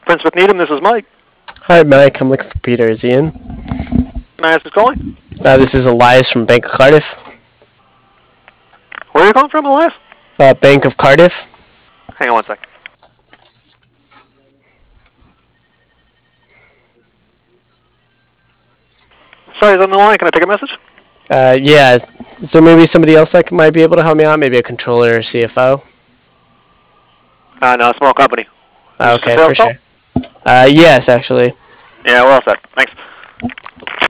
Prince with Needham, this is Mike. Hi, Mike. I'm looking for Peter. Is he in? Can I ask who's calling? This is Elias from Bank of Cardiff. Where are you calling from, Elias? Bank of Cardiff. Hang on one sec. Sorry, he's on the line. Can I take a message? Yeah. Is there maybe somebody else that might be able to help me out? Maybe a controller or CFO? No, small company. Is this a Okay, sales for call? sure. Yes, actually. Yeah, well said. Thanks.